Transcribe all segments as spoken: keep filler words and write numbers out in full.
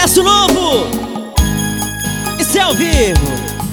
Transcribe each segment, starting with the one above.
sucesso novo! Isso é ao vivo!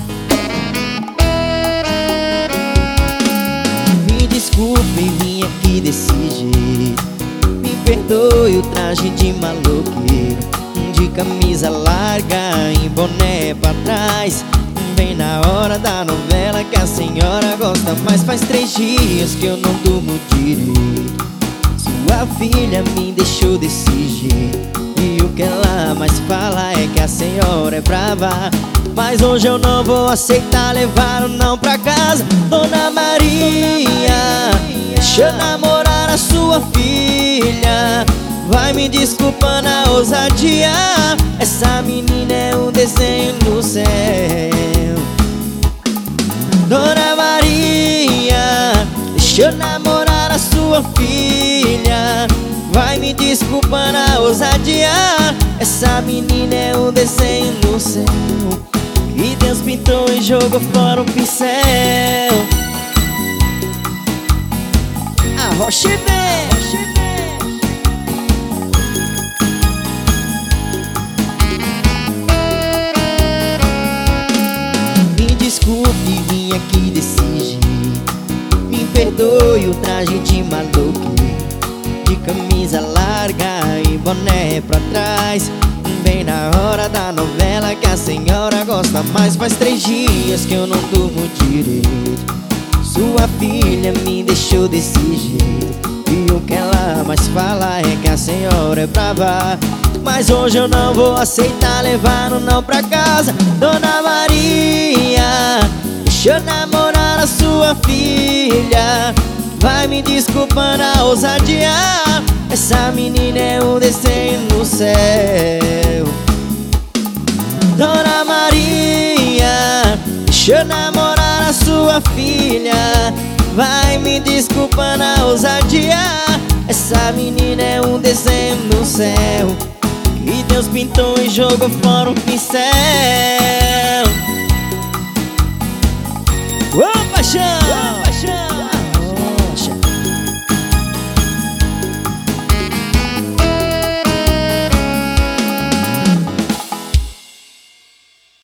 Me desculpe, vim aqui desse jeito. Me perdoe o traje de maloqueiro, de camisa larga e boné pra trás. Bem na hora da novela que a senhora gosta mais. Faz três dias que eu não durmo direito. Sua filha me deixou desse jeito, e o que ela mais fala é que a senhora é brava. Mas hoje eu não vou aceitar levar o não pra casa. Dona Maria, deixa eu namorar a sua filha. Vai me desculpando a ousadia, essa menina é um desenho no céu. Dona Maria, deixa eu namorar a sua filha. Vai me desculpando a ousadia, essa menina é um desenho no céu. E Deus pintou e jogou fora um pincel. A rocha vem. Me desculpe, vim aqui desse jeito. Me perdoe o traje de maloqueiro, de camisa larga e boné pra trás. Bem na hora da novela que a senhora gosta mais. Faz três dias que eu não durmo direito. Sua filha me deixou desse jeito, e o que ela mais fala é que a senhora é brava. Mas hoje eu não vou aceitar levar um não pra casa. Dona Maria, deixa eu namorar a sua filha. Vai me desculpando a ousadia, essa menina é um desenho no céu. Dona Maria, deixa eu namorar a sua filha. Vai me desculpando a ousadia, essa menina é um desenho no céu. E Deus pintou e jogou fora um pincel. Ô, paixão!